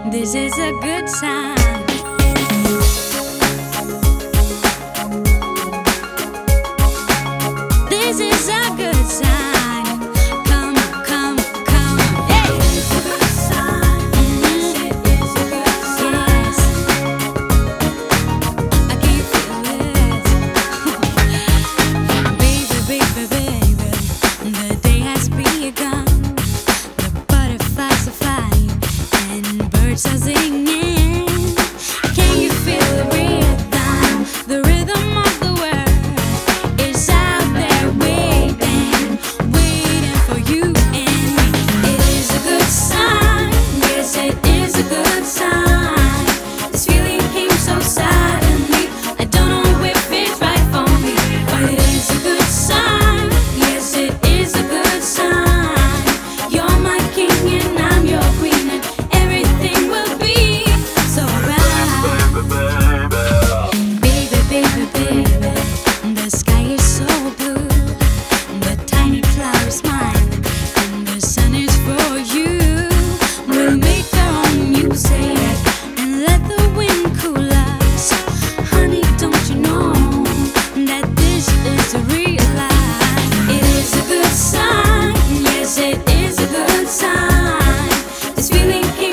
This is a good sign. This is a good sign. Come, come, come. Hey! It's a good sign. It is a good sign. Yes. I can feel it. Baby, baby, baby. The day has begun. The butterflies are flying and birds are singing. Can you feel the rhythm? The rhythm of the world is out there waiting, waiting for you and me. It is a good sign. Yes, it is a good sign. This feeling came so suddenly. I don't know if it's right for me, but it is a good sign. Yes, it is a good sign. You're my king and I'm your queen, and everything will be so right. Baby, baby, baby, the sky is so blue. The tiny cloud is mine, and the sun is for you. We'll make our own music and let the wind cool us. Honey, don't you know that this is a real life? It is a good sign. Yes, it is a good sign. This feeling